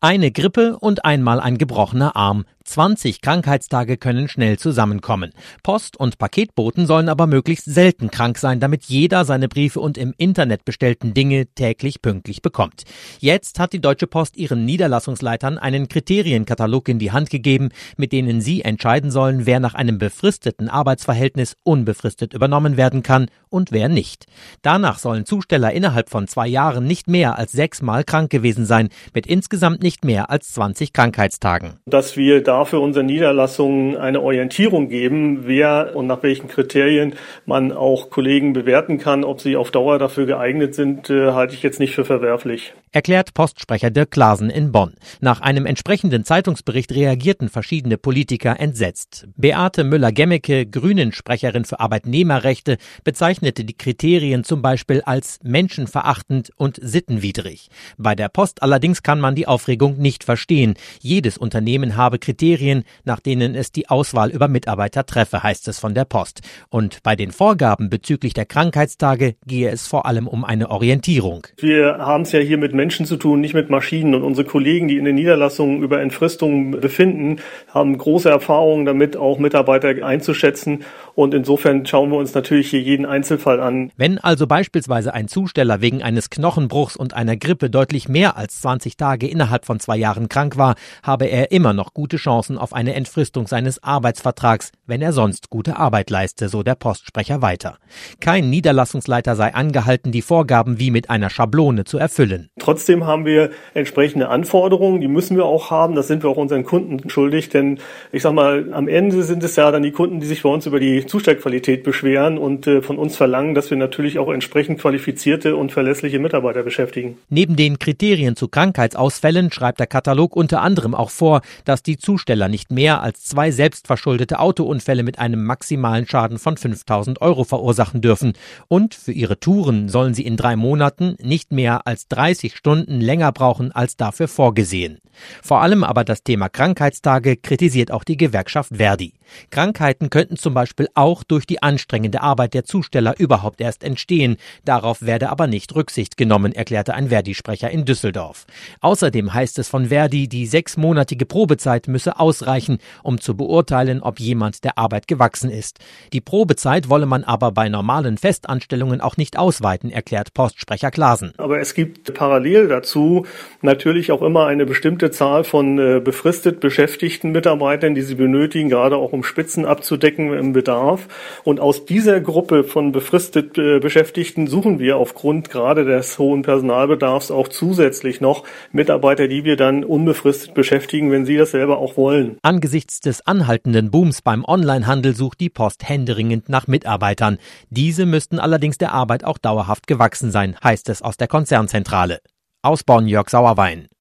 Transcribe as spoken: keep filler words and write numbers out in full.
Eine Grippe und einmal ein gebrochener Arm. zwanzig Krankheitstage können schnell zusammenkommen. Post- und Paketboten sollen aber möglichst selten krank sein, damit jeder seine Briefe und im Internet bestellten Dinge täglich pünktlich bekommt. Jetzt hat die Deutsche Post ihren Niederlassungsleitern einen Kriterienkatalog in die Hand gegeben, mit denen sie entscheiden sollen, wer nach einem befristeten Arbeitsverhältnis unbefristet übernommen werden kann und wer nicht. Danach sollen Zusteller innerhalb von zwei Jahren nicht mehr als sechsmal krank gewesen sein, mit insgesamt nicht mehr als zwanzig Krankheitstagen. Dass wir dafür unseren Niederlassungen eine Orientierung geben, wer und nach welchen Kriterien man auch Kollegen bewerten kann, ob sie auf Dauer dafür geeignet sind, äh, halte ich jetzt nicht für verwerflich. Erklärt Postsprecher Dirk Klaasen in Bonn. Nach einem entsprechenden Zeitungsbericht reagierten verschiedene Politiker entsetzt. Beate Müller-Gemmecke, Grünen-Sprecherin für Arbeitnehmerrechte, bezeichnete die Kriterien zum Beispiel als menschenverachtend und sittenwidrig. Bei der Post allerdings kann man die Aufregung nicht verstehen. Jedes Unternehmen habe Kriterien, nach denen es die Auswahl über Mitarbeiter treffe, heißt es von der Post. Und bei den Vorgaben bezüglich der Krankheitstage gehe es vor allem um eine Orientierung. Wir haben es ja hier mit Menschen zu tun, nicht mit Maschinen. Und unsere Kollegen, die in den Niederlassungen über Entfristungen befinden, haben große Erfahrungen damit, auch Mitarbeiter einzuschätzen. Und insofern schauen wir uns natürlich hier jeden Einzelfall an. Wenn also beispielsweise ein Zusteller wegen eines Knochenbruchs und einer Grippe deutlich mehr als zwanzig Tage innerhalb von zwei Jahren krank war, habe er immer noch gute Chancen auf eine Entfristung seines Arbeitsvertrags, wenn er sonst gute Arbeit leiste, so der Postsprecher weiter. Kein Niederlassungsleiter sei angehalten, die Vorgaben wie mit einer Schablone zu erfüllen. Trotzdem haben wir entsprechende Anforderungen, die müssen wir auch haben, das sind wir auch unseren Kunden schuldig, denn ich sag mal, am Ende sind es ja dann die Kunden, die sich bei uns über die Zustellqualität beschweren und äh, von uns verlangen, dass wir natürlich auch entsprechend qualifizierte und verlässliche Mitarbeiter beschäftigen. Neben den Kriterien zu Krankheitsausfällen schreibt der Katalog unter anderem auch vor, dass die Zusteller nicht mehr als zwei selbstverschuldete Autounfälle mit einem maximalen Schaden von fünftausend Euro verursachen dürfen. Und für ihre Touren sollen sie in drei Monaten nicht mehr als dreißig Stunden länger brauchen als dafür vorgesehen. Vor allem aber das Thema Krankheitstage kritisiert auch die Gewerkschaft Verdi. Krankheiten könnten zum Beispiel auch durch die anstrengende Arbeit der Zusteller überhaupt erst entstehen. Darauf werde aber nicht Rücksicht genommen, erklärte ein Verdi-Sprecher in Düsseldorf. Außerdem heißt es von Verdi, die sechsmonatige Probezeit müsse ausreichen, um zu beurteilen, ob jemand der Arbeit gewachsen ist. Die Probezeit wolle man aber bei normalen Festanstellungen auch nicht ausweiten, erklärt Postsprecher Klaasen. Aber es gibt parallel dazu natürlich auch immer eine bestimmte Zahl von äh, befristet beschäftigten Mitarbeitern, die sie benötigen, gerade auch um Spitzen abzudecken im Bedarf. Und aus dieser Gruppe von befristet äh, Beschäftigten suchen wir aufgrund gerade des hohen Personalbedarfs auch zusätzlich noch Mitarbeiter, die wir dann unbefristet beschäftigen, wenn sie das selber auch wollen. Angesichts des anhaltenden Booms beim Onlinehandel sucht die Post händeringend nach Mitarbeitern. Diese müssten allerdings der Arbeit auch dauerhaft gewachsen sein, heißt es aus der Konzernzentrale. Aus Bonn, Jörg Sauerwein.